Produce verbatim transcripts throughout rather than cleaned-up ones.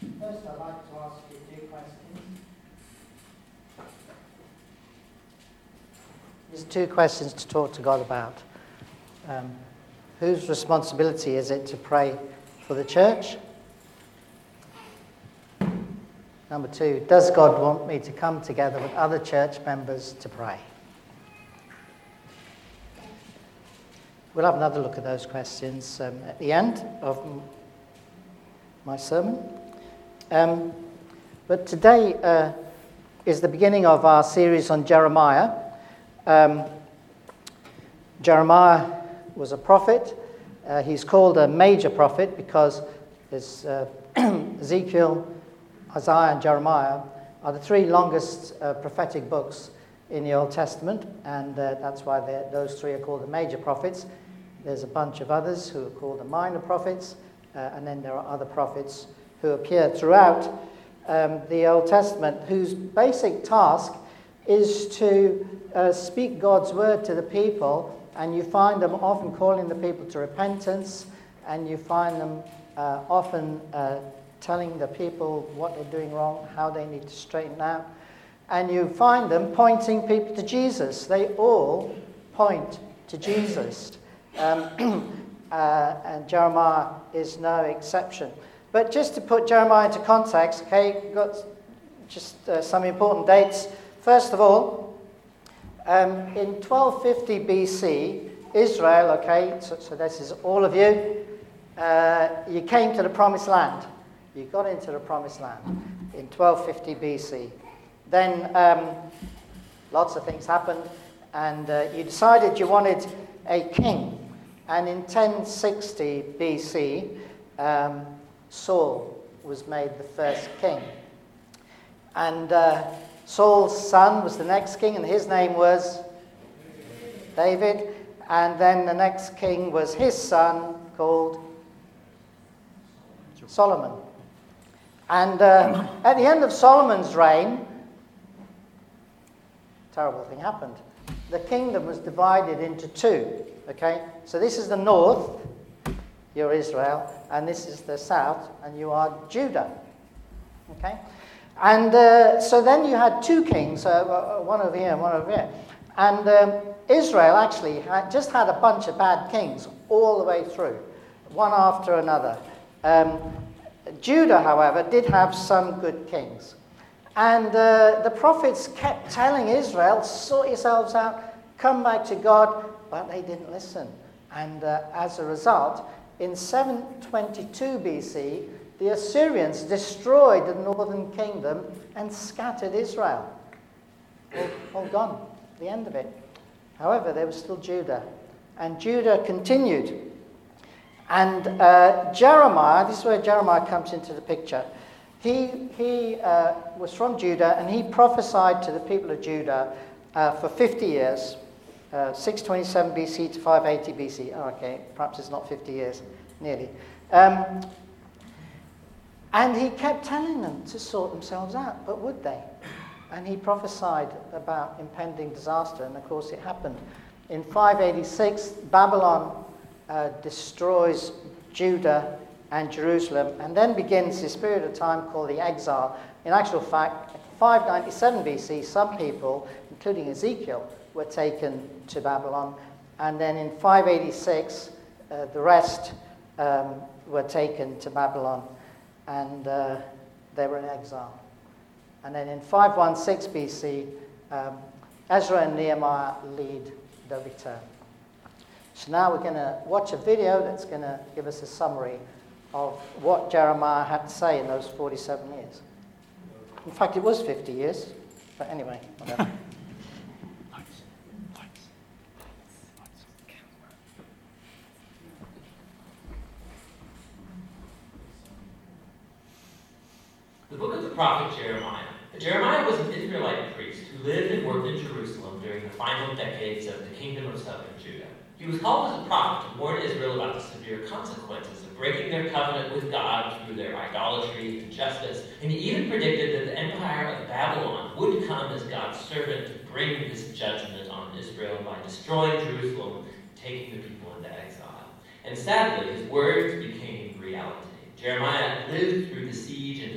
First, I'd like to ask you two questions. There's two questions to talk to God about. Um, whose responsibility is it to pray for the church? Number two, does God want me to come together with other church members to pray? We'll have another look at those questions um, at the end of m- my sermon. Um, but today uh, is the beginning of our series on Jeremiah. Um, Jeremiah was a prophet. Uh, he's called a major prophet because there's uh, Ezekiel, Isaiah, and Jeremiah are the three longest uh, prophetic books in the Old Testament, and uh, that's why those three are called the major prophets. There's a bunch of others who are called the minor prophets, uh, and then there are other prophets who appear throughout um, the Old Testament, whose basic task is to uh, speak God's word to the people, and you find them often calling the people to repentance, and you find them uh, often uh, telling the people what they're doing wrong, how they need to straighten out, and you find them pointing people to Jesus. They all point to Jesus. Um, uh, and Jeremiah is no exception. But just to put Jeremiah into context, okay, we've got just uh, some important dates. First of all, um, in twelve fifty B C, Israel, okay, so, so this is all of you, uh, you came to the Promised Land. You got into the Promised Land in twelve fifty B C. Then um, lots of things happened, and uh, you decided you wanted a king. And in ten sixty B C, um, Saul was made the first king. And uh, Saul's son was the next king, and his name was David. And then the next king was his son, called Solomon. And uh, at the end of Solomon's reign, a terrible thing happened. The kingdom was divided into two. Okay, so this is the north, you're Israel, and this is the south, and you are Judah. Okay, and uh, so then you had two kings, uh, one over here and one over here, and um, Israel actually had, just had a bunch of bad kings all the way through, one after another. Um, Judah, however, did have some good kings, and uh, the prophets kept telling Israel, sort yourselves out, come back to God. But they didn't listen. And uh, as a result, in seven twenty-two B C, the Assyrians destroyed the northern kingdom and scattered Israel. All, all gone, the end of it. However, there was still Judah. And Judah continued. And uh, Jeremiah, this is where Jeremiah comes into the picture. He, he uh, was from Judah, and he prophesied to the people of Judah uh, for fifty years. Uh, six twenty-seven B C to five eighty B C. Oh, okay, perhaps it's not fifty years, nearly. Um, and he kept telling them to sort themselves out, but would they? And he prophesied about impending disaster, and of course it happened. In five eighty-six, Babylon uh, destroys Judah and Jerusalem, and then begins this period of time called the exile. In actual fact, five ninety-seven B C, some people, including Ezekiel, were taken to Babylon, and then in five eighty-six, uh, the rest um, were taken to Babylon, and uh, they were in exile. And then in five sixteen B C, um, Ezra and Nehemiah lead the return. So now we're going to watch a video that's going to give us a summary of what Jeremiah had to say in those forty-seven years. In fact, it was fifty years, but anyway, whatever. The book of the prophet Jeremiah. Jeremiah was an Israelite priest who lived and worked in Jerusalem during the final decades of the kingdom of southern Judah. He was called as a prophet to warn Israel about the severe consequences of breaking their covenant with God through their idolatry and injustice, and he even predicted that the empire of Babylon would come as God's servant to bring this judgment on Israel by destroying Jerusalem, taking the people into exile. And sadly, his words became reality. Jeremiah lived through the siege and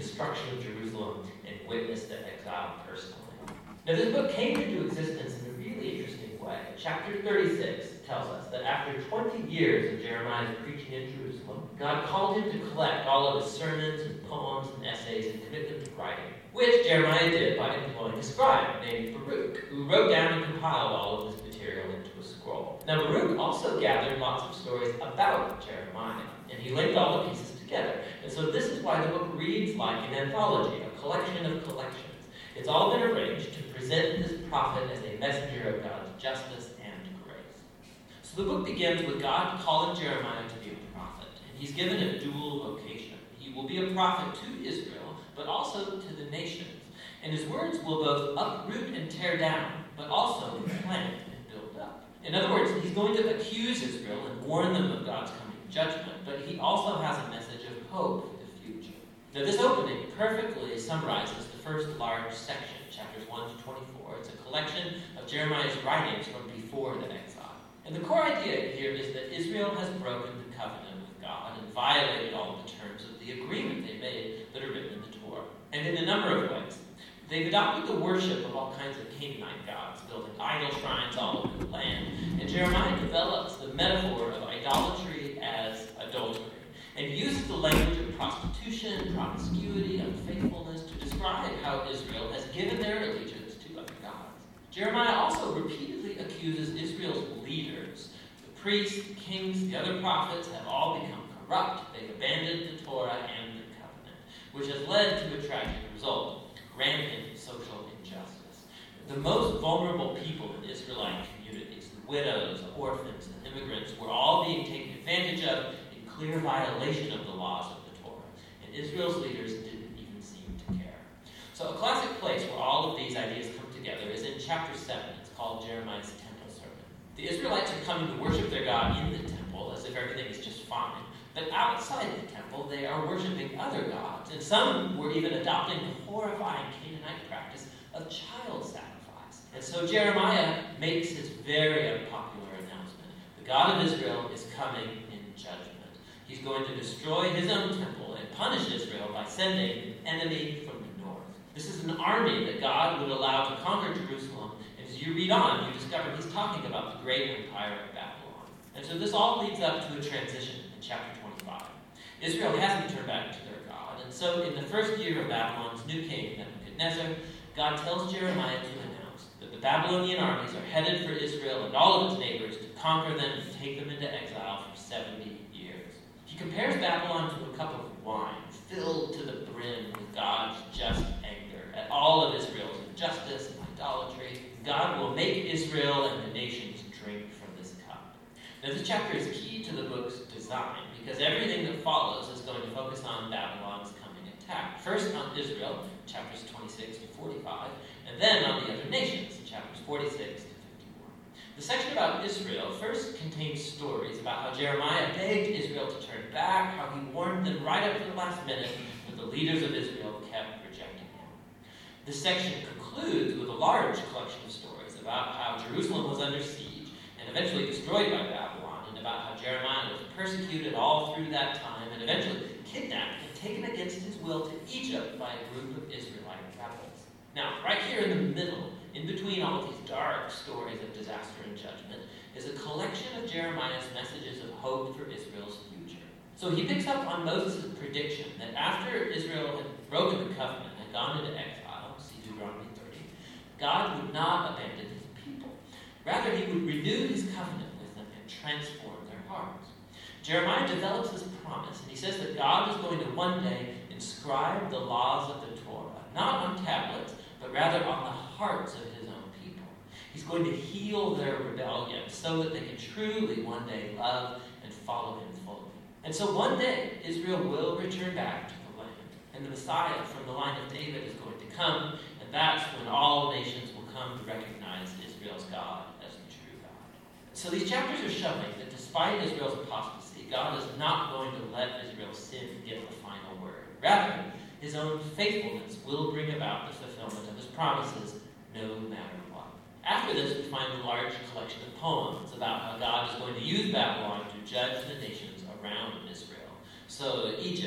destruction of Jerusalem and witnessed their exile personally. Now, this book came into existence in a really interesting way. Chapter thirty-six tells us that after twenty years of Jeremiah's preaching in Jerusalem, God called him to collect all of his sermons and poems and essays and commit them to writing, which Jeremiah did by employing a scribe named Baruch, who wrote down and compiled all of this material into a scroll. Now, Baruch also gathered lots of stories about Jeremiah, and he linked all the pieces together. And so this is why the book reads like an anthology, a collection of collections. It's all been arranged to present this prophet as a messenger of God's justice and grace. So the book begins with God calling Jeremiah to be a prophet, and he's given a dual vocation. He will be a prophet to Israel, but also to the nations. And his words will both uproot and tear down, but also plant and build up. In other words, he's going to accuse Israel and warn them of God's coming judgment, but he also has a message of hope for the future. Now, this opening perfectly summarizes the first large section, chapters one to twenty-four. It's a collection of Jeremiah's writings from before the exile. And the core idea here is that Israel has broken the covenant with God and violated all of the terms of the agreement they made that are written in the Torah. And in a number of ways. They've adopted the worship of all kinds of Canaanite gods, building idol shrines all over the land. And Jeremiah develops the metaphor of idolatry as adultery, and uses the language of prostitution, promiscuity, unfaithfulness to describe how Israel has given their allegiance to other gods. Jeremiah also repeatedly accuses Israel's leaders. The priests, the kings, the other prophets have all become corrupt. They've abandoned the Torah and the covenant, which has led to a tragic result. Rampant social injustice. The most vulnerable people in Israelite communities, the widows, the orphans, and immigrants, were all being taken advantage of in clear violation of the laws of the Torah. And Israel's leaders didn't even seem to care. So a classic place where all of these ideas come together is in chapter seven. It's called Jeremiah's Temple Sermon. The Israelites are coming to worship their God in the temple as if everything is just fine. But outside the temple, they are worshiping other gods, and some were even adopting the horrifying Canaanite practice of child sacrifice. And so Jeremiah makes his very unpopular announcement. The God of Israel is coming in judgment. He's going to destroy his own temple and punish Israel by sending an enemy from the north. This is an army that God would allow to conquer Jerusalem, and as you read on, you discover he's talking about the great empire of Babylon. And so this all leads up to a transition in chapter twenty-five. Israel hasn't turned back to their God, and so in the first year of Babylon's new king, Nebuchadnezzar, God tells Jeremiah to announce that the Babylonian armies are headed for Israel and all of its neighbors to conquer them and take them into exile for seventy years. He compares Babylon to a cup of wine filled to the brim with God's just anger at all of Israel's injustice and idolatry. God will make Israel and the nations drink from this cup. Now, this chapter is key to the book's design because everything that follows is going to focus on Babylon's coming attack. First on Israel, chapters twenty-six to forty-five, and then on the other nations, chapters forty-six to fifty-one. The section about Israel first contains stories about how Jeremiah begged Israel to turn back, how he warned them right up to the last minute, but the leaders of Israel kept rejecting him. This section concludes with a large collection of stories about how Jerusalem was under siege and eventually destroyed by Babylon, and about how Jeremiah was persecuted all through that time and eventually kidnapped and taken against his will to Egypt by a group of Israelite rebels. Now, right here in the middle, in between all of these dark stories of disaster and judgment, is a collection of Jeremiah's messages of hope for Israel's future. So he picks up on Moses' prediction that after Israel had broken the covenant and gone into exile, see Deuteronomy thirty, God would not abandon his people. Rather, he would renew his covenant with them and transform their hearts. Jeremiah develops this promise, and he says that God is going to one day inscribe the laws of the Torah, not on tablets, but rather on the hearts of his own people. He's going to heal their rebellion so that they can truly one day love and follow him fully. And so one day, Israel will return back to the land, and the Messiah from the line of David is going to come, and that's when all nations will come to recognize Israel's God as the true God. So these chapters are showing that despite Israel's apostasy, God is not going to let Israel's sin get the final word. Rather, his own faithfulness will bring about the fulfillment of his promises, no matter what. After this, we find a large collection of poems about how God is going to use Babylon to judge the nations around Israel. So Egypt,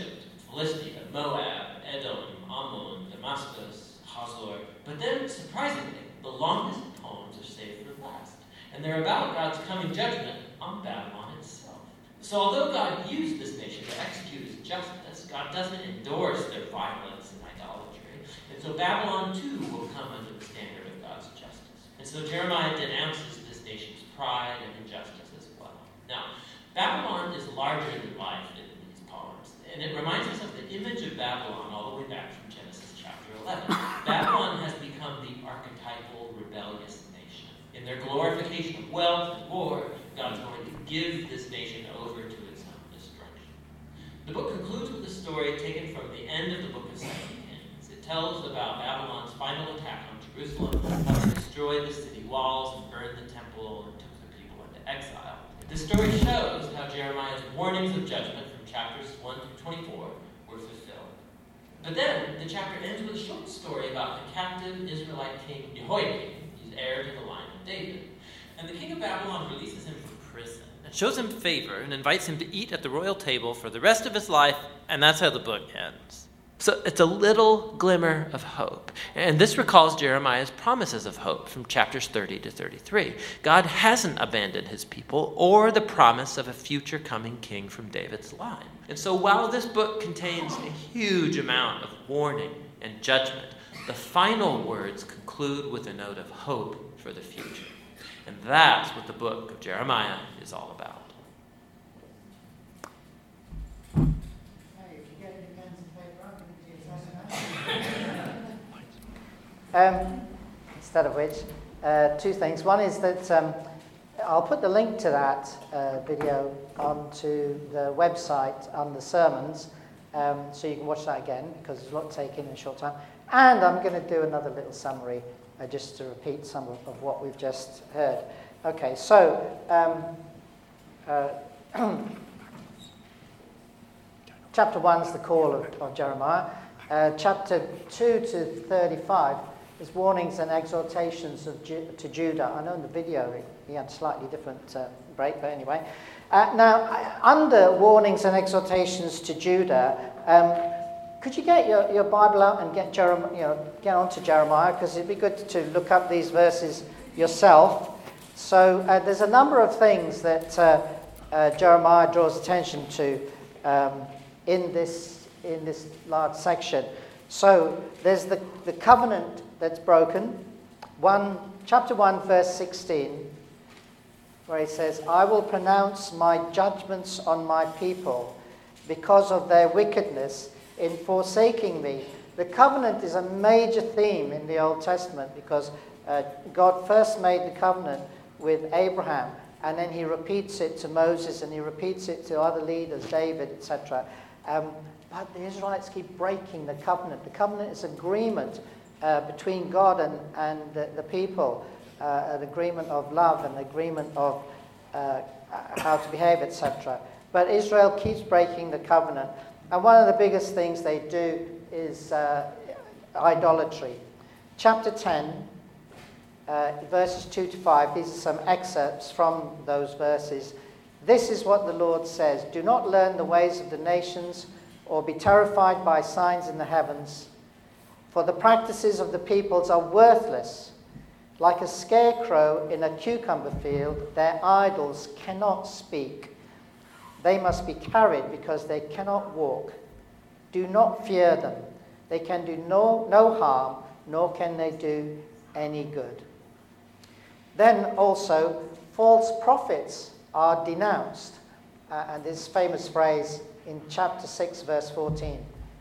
Philistia, Moab, Edom, Ammon, Damascus, Hazor. But then, surprisingly, the longest poems are saved for last. And they're about God's coming judgment on Babylon itself. So although God used this nation to execute his justice, God doesn't endorse their violence and idolatry. And so Babylon too will come under the standard of God's justice. And so Jeremiah denounces this nation's pride and injustice as well. Now, Babylon is larger than life in these poems. And it reminds us of the image of Babylon all the way back from Genesis chapter eleven. Babylon has become the archetypal rebellious nation. In their glorification of wealth and war, God is going to give this nation over to its own destruction. The book concludes with a story taken from the end of the book of Second Kings. It tells about Babylon's final attack on Jerusalem, how it destroyed the city walls and burned the temple and took the people into exile. This story shows how Jeremiah's warnings of judgment from chapters one through twenty-four were fulfilled. But then, the chapter ends with a short story about the captive Israelite king Jehoiakim. He's heir to the line of David. And the king of Babylon releases him from prison and shows him favor and invites him to eat at the royal table for the rest of his life, and that's how the book ends. So it's a little glimmer of hope. And this recalls Jeremiah's promises of hope from chapters thirty to thirty-three. God hasn't abandoned his people or the promise of a future coming king from David's line. And so while this book contains a huge amount of warning and judgment, the final words conclude with a note of hope for the future. And that's what the book of Jeremiah is all about. Um, instead of which, uh, two things. One is that um, I'll put the link to that uh, video onto the website on the sermons, um, so you can watch that again, because there's a lot taken in a short time. And I'm going to do another little summary, uh, just to repeat some of, of what we've just heard. Okay, so um, uh, chapter one is the call of, of Jeremiah. Uh, chapter two to thirty-five is warnings and exhortations of Ju- to Judah. I know in the video it, he had a slightly different uh, break, but anyway. Uh, now, under warnings and exhortations to Judah, um, could you get your, your Bible out and get Jeremiah, you know, get onto Jeremiah, because it'd be good to look up these verses yourself. So uh, there's a number of things that uh, uh, Jeremiah draws attention to um, in this in this large section. So there's the, the covenant that's broken. One, chapter one, verse sixteen, where he says, I will pronounce my judgments on my people because of their wickedness in forsaking me. The covenant is a major theme in the Old Testament because uh, God first made the covenant with Abraham, and then he repeats it to Moses, and he repeats it to other leaders, David, et cetera. Um, But the Israelites keep breaking the covenant. The covenant is agreement uh, between God and, and the, the people, uh, an agreement of love, an agreement of uh, how to behave, et cetera. But Israel keeps breaking the covenant. And one of the biggest things they do is uh, idolatry. Chapter ten, uh, verses two to five, these are some excerpts from those verses. This is what the Lord says, do not learn the ways of the nations, or be terrified by signs in the heavens. For the practices of the peoples are worthless. Like a scarecrow in a cucumber field, their idols cannot speak. They must be carried because they cannot walk. Do not fear them. They can do no, no harm, nor can they do any good. Then also, false prophets are denounced. Uh, and this famous phrase, in chapter six, verse fourteen.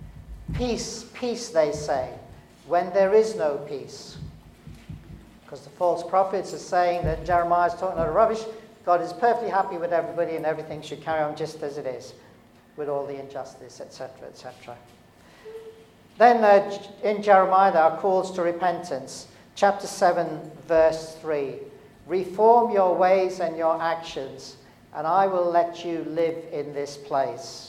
Peace, peace, they say, when there is no peace. Because the false prophets are saying that Jeremiah is talking a lot of rubbish. God is perfectly happy with everybody and everything should carry on just as it is, with all the injustice, et cetera, et cetera. Then uh, in Jeremiah there are calls to repentance. Chapter seven, verse three. Reform your ways and your actions, and I will let you live in this place.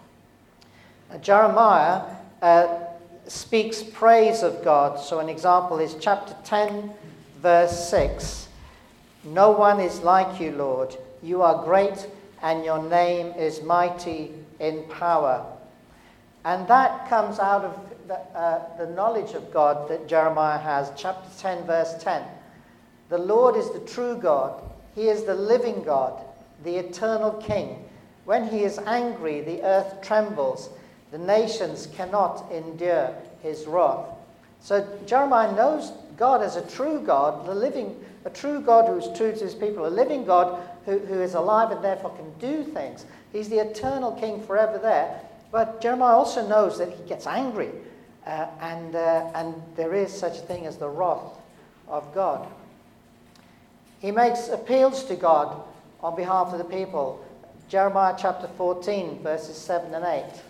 Uh, Jeremiah uh, speaks praise of God. So an example is chapter ten, verse six. No one is like you, Lord. You are great, and your name is mighty in power. And that comes out of the, uh, the knowledge of God that Jeremiah has. Chapter ten, verse ten. The Lord is the true God. He is the living God, the eternal King. When he is angry, the earth trembles. The nations cannot endure his wrath. So Jeremiah knows God as a true God, the living, a true God who is true to his people, a living God who, who is alive and therefore can do things. He's the eternal King forever there. But Jeremiah also knows that he gets angry, uh, and, uh, and there is such a thing as the wrath of God. He makes appeals to God on behalf of the people. Jeremiah chapter fourteen, verses seven and eight.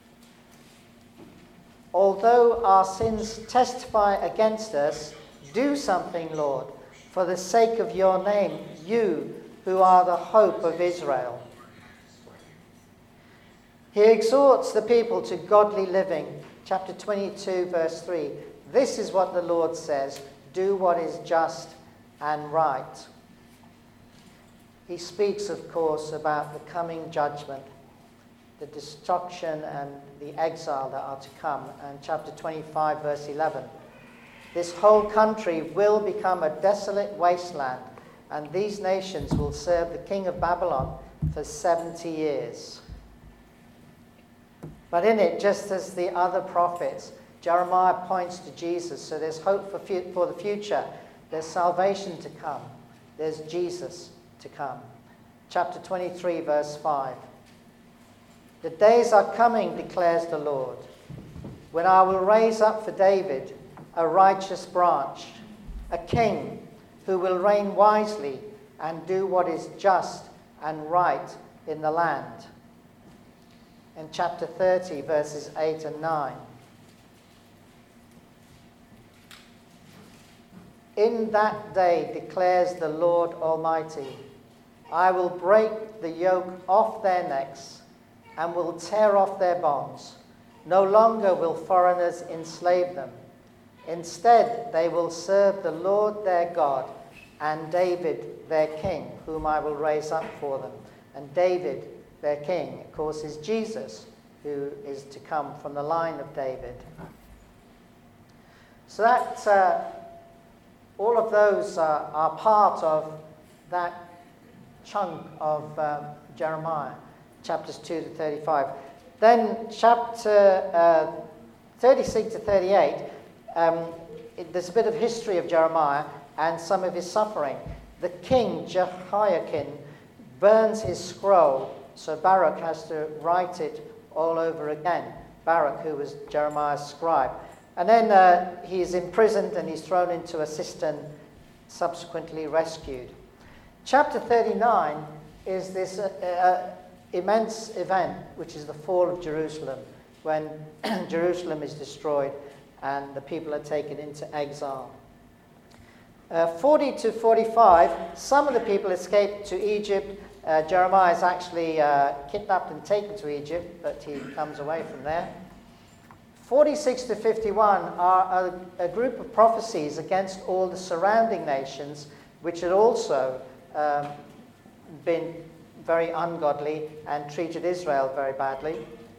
Although our sins testify against us, do something, Lord, for the sake of your name, you who are the hope of Israel. He exhorts the people to godly living. Chapter twenty-two, verse three. This is what the Lord says, do what is just and right. He speaks, of course, about the coming judgment, the destruction and the exile that are to come. And chapter twenty-five, verse eleven. This whole country will become a desolate wasteland, and these nations will serve the king of Babylon for seventy years. But in it, just as the other prophets, Jeremiah points to Jesus. So there's hope for, fu- for the future. There's salvation to come. There's Jesus to come. Chapter twenty-three, verse five. The days are coming, declares the Lord, when I will raise up for David a righteous branch, a king who will reign wisely and do what is just and right in the land. In chapter thirty, verses eight and nine. In that day, declares the Lord Almighty, I will break the yoke off their necks and will tear off their bonds. No longer will foreigners enslave them. Instead, they will serve the Lord their God and David their king, whom I will raise up for them. And David their king, of course, is Jesus, who is to come from the line of David. So that uh, all of those uh, are part of that chunk of um, Jeremiah, chapters two to thirty-five. Then chapter uh, thirty-six to thirty-eight, um, it, there's a bit of history of Jeremiah and some of his suffering. The king, Jehoiakim, burns his scroll, so Baruch has to write it all over again. Baruch, who was Jeremiah's scribe. And then uh, he's imprisoned and he's thrown into a cistern, subsequently rescued. Chapter thirty-nine is this uh, uh, immense event, which is the fall of Jerusalem, when Jerusalem is destroyed and the people are taken into exile. Uh, forty to forty-five, some of the people escaped to Egypt. Uh, Jeremiah is actually uh, kidnapped and taken to Egypt, but he comes away from there. forty-six to fifty-one are a, a group of prophecies against all the surrounding nations, which had also um, been very ungodly and treated Israel very badly.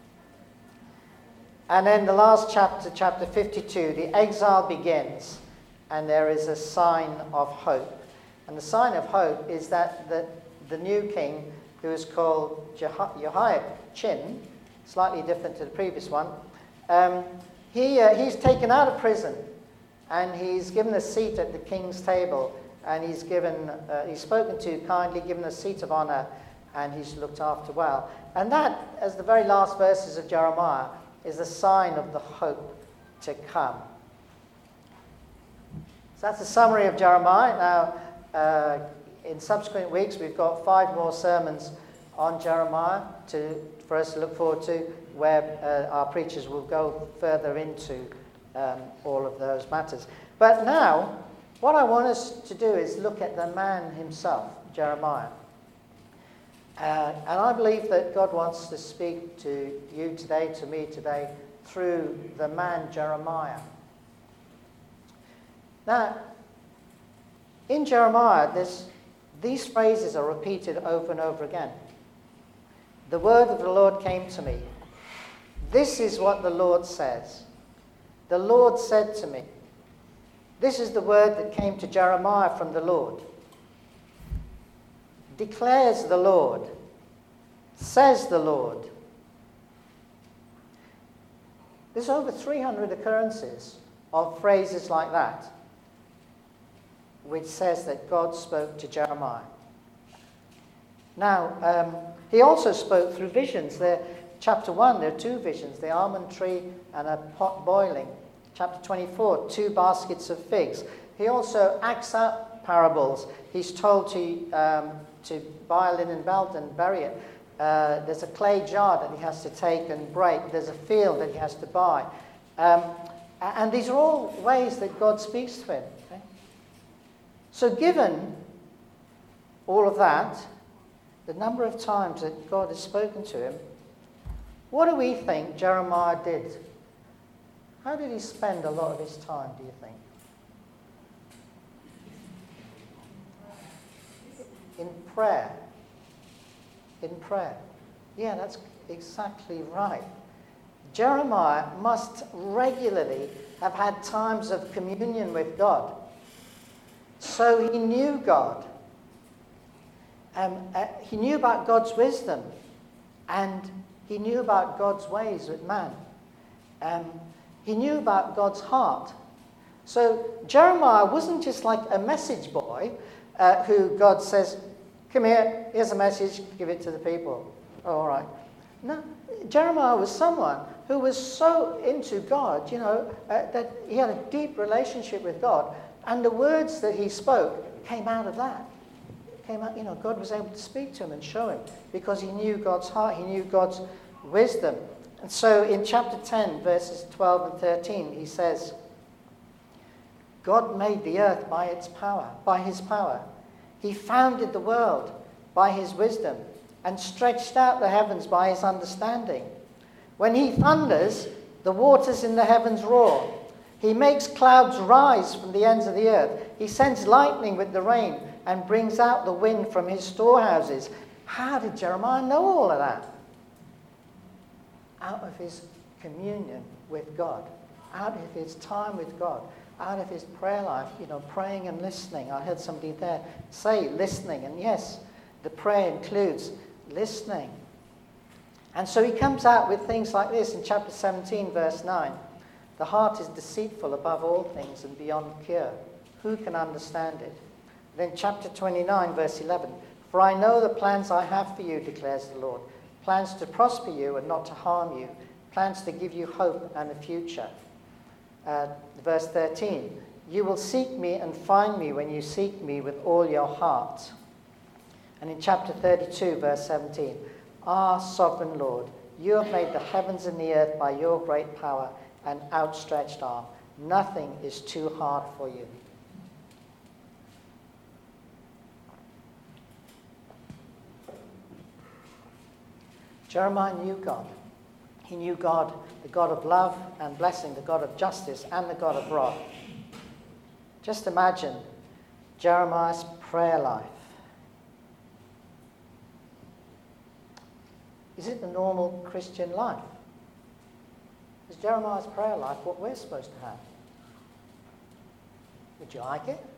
And then the last chapter, chapter fifty-two, the exile begins, and there is a sign of hope. And the sign of hope is that the, the new king, who is called Jehoiachin, slightly different to the previous one, um, he, uh, he's taken out of prison, and he's given a seat at the king's table, and he's given, uh, he's spoken to kindly, given a seat of honor, and he's looked after well. And that, as the very last verses of Jeremiah, is a sign of the hope to come. So that's a summary of Jeremiah. Now, uh, in subsequent weeks, we've got five more sermons on Jeremiah to, for us to look forward to, where uh, our preachers will go further into um, all of those matters. But now, what I want us to do is look at the man himself, Jeremiah. Uh, and I believe that God wants to speak to you today, to me today, through the man Jeremiah. Now, in Jeremiah, this, these phrases are repeated over and over again. The word of the Lord came to me. This is what the Lord says. The Lord said to me. This is the word that came to Jeremiah from the Lord. Declares the Lord. Says the Lord. There's over three hundred occurrences of phrases like that, which says that God spoke to Jeremiah. Now, um, he also spoke through visions. There, chapter one, there are two visions, the almond tree and a pot boiling. Chapter twenty-four, two baskets of figs. He also acts out parables. He's told to, um, to buy a linen belt and bury it. Uh, there's a clay jar that he has to take and break. There's a field that he has to buy. Um, and these are all ways that God speaks to him. Okay? So given all of that, the number of times that God has spoken to him, what do we think Jeremiah did? How did he spend a lot of his time, do you think? In prayer. In prayer. Yeah, that's exactly right. Jeremiah must regularly have had times of communion with God. So he knew God. Um, uh, he knew about God's wisdom. And he knew about God's ways with man. Um, he knew about God's heart. So Jeremiah wasn't just like a message boy uh, who God says, come here, here's a message, give it to the people. Oh, all right. No, Jeremiah was someone who was so into God, you know, uh, that he had a deep relationship with God. And the words that he spoke came out of that. Came out, you know, God was able to speak to him and show him because he knew God's heart, he knew God's wisdom. And so in chapter ten, verses twelve and thirteen, he says, God made the earth by its power, by his power. He founded the world by his wisdom and stretched out the heavens by his understanding. When he thunders, the waters in the heavens roar. He makes clouds rise from the ends of the earth. He sends lightning with the rain and brings out the wind from his storehouses. How did Jeremiah know all of that? Out of his communion with God, out of his time with God, out of his prayer life, you know, praying and listening. I heard somebody there say listening, and yes, the prayer includes listening. And so he comes out with things like this in chapter seventeen, verse nine. The heart is deceitful above all things and beyond cure. Who can understand it? Then chapter twenty-nine, verse eleven. For I know the plans I have for you, declares the Lord. Plans to prosper you and not to harm you. Plans to give you hope and a future. Uh, verse thirteen. You will seek me and find me when you seek me with all your heart. And in chapter thirty-two, verse seventeen. Ah, sovereign Lord, you have made the heavens and the earth by your great power and outstretched arm. Nothing is too hard for you. Jeremiah knew God. He knew God, the God of love and blessing, the God of justice and the God of wrath. Just imagine Jeremiah's prayer life. Is it the normal Christian life? Is Jeremiah's prayer life what we're supposed to have? Would you like it?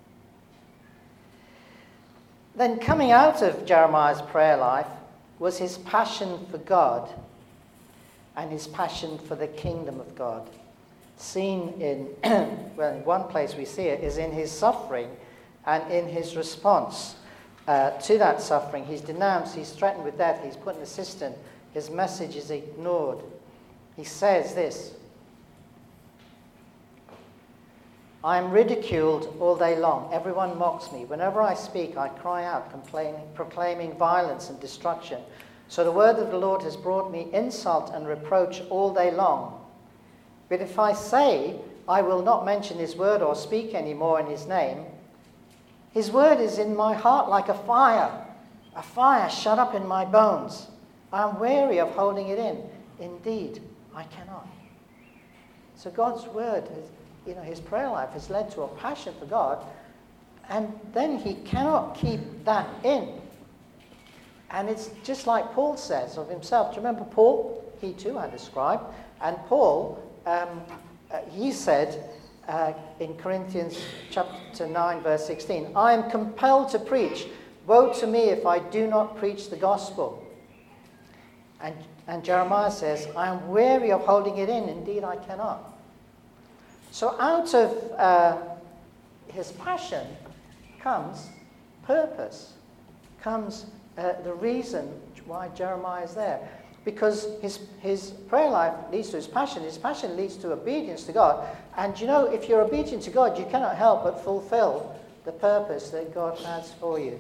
Then coming out of Jeremiah's prayer life was his passion for God and his passion for the kingdom of God. Seen in, well, in one place we see it, is in his suffering and in his response uh, to that suffering. He's denounced, he's threatened with death, he's put in a cistern, his message is ignored. He says this, I am ridiculed all day long. Everyone mocks me. Whenever I speak, I cry out, complaining, proclaiming violence and destruction. So the word of the Lord has brought me insult and reproach all day long. But if I say I will not mention his word or speak any more in his name, his word is in my heart like a fire, a fire shut up in my bones. I am weary of holding it in. Indeed, I cannot. So God's word has, you know, his prayer life has led to a passion for God, and then he cannot keep that in. And it's just like Paul says of himself. Do you remember Paul? He too had a scribe. And Paul, um, uh, he said uh, in Corinthians chapter nine, verse sixteen, I am compelled to preach. Woe to me if I do not preach the gospel. And, and Jeremiah says, I am weary of holding it in. Indeed, I cannot. So out of uh, his passion comes purpose, comes uh, the reason why Jeremiah is there. Because his, his prayer life leads to his passion. His passion leads to obedience to God. And you know, if you're obedient to God, you cannot help but fulfill the purpose that God has for you.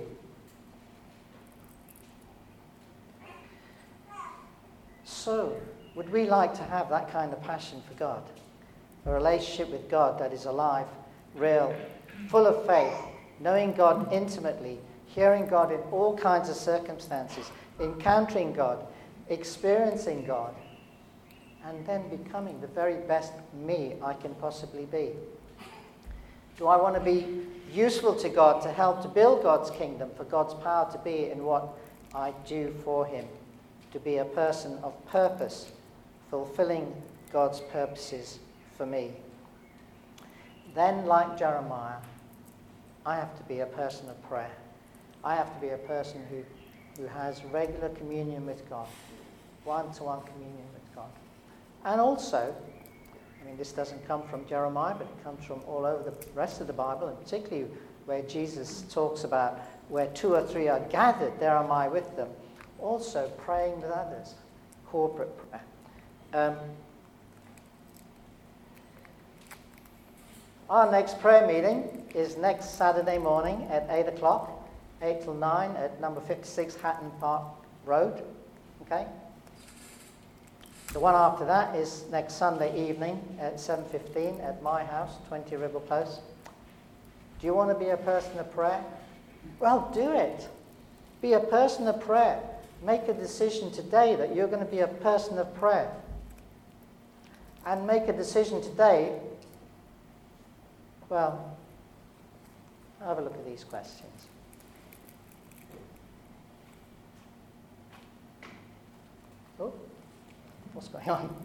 So, would we like to have that kind of passion for God? A relationship with God that is alive, real, full of faith, knowing God intimately, hearing God in all kinds of circumstances, encountering God, experiencing God, and then becoming the very best me I can possibly be. Do I want to be useful to God to help to build God's kingdom, for God's power to be in what I do for him? To be a person of purpose, fulfilling God's purposes for me. Then, like Jeremiah, I have to be a person of prayer. I have to be a person who, who has regular communion with God, one-to-one communion with God. And also, I mean, this doesn't come from Jeremiah, but it comes from all over the rest of the Bible, and particularly where Jesus talks about where two or three are gathered, there am I with them. Also praying with others, corporate prayer. Um, our next prayer meeting is next Saturday morning at eight o'clock, eight till nine at number fifty-six Hatton Park Road. Okay? The one after that is next Sunday evening at seven fifteen at my house, twenty Ribble Close. Do you want to be a person of prayer? Well, do it. Be a person of prayer. Make a decision today that you're going to be a person of prayer. And make a decision today, well, have a look at these questions. Oh, what's going on?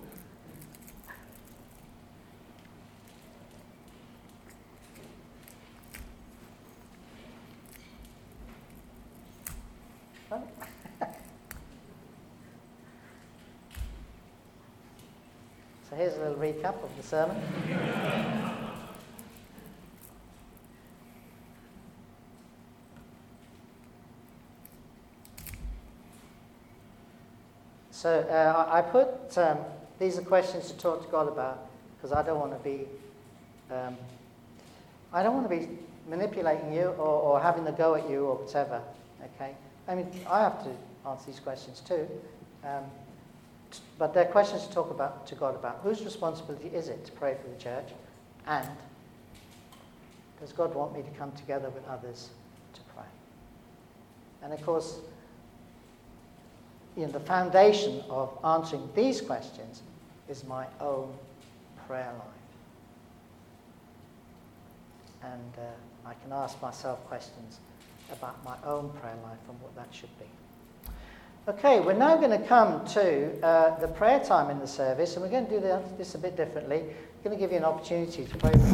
Oh. So here's a little recap of the sermon. So uh, I put, um, these are questions to talk to God about, because I don't want to be, um, I don't want to be manipulating you or, or having a go at you or whatever, okay? I mean, I have to answer these questions too. Um, But they're questions to talk about to God about. Whose responsibility is it to pray for the church? And does God want me to come together with others to pray? And of course, you know, the foundation of answering these questions is my own prayer life. And uh, I can ask myself questions about my own prayer life and what that should be. Okay, we're now going to come to uh, the prayer time in the service, and we're going to do this a bit differently. We're going to give you an opportunity to pray for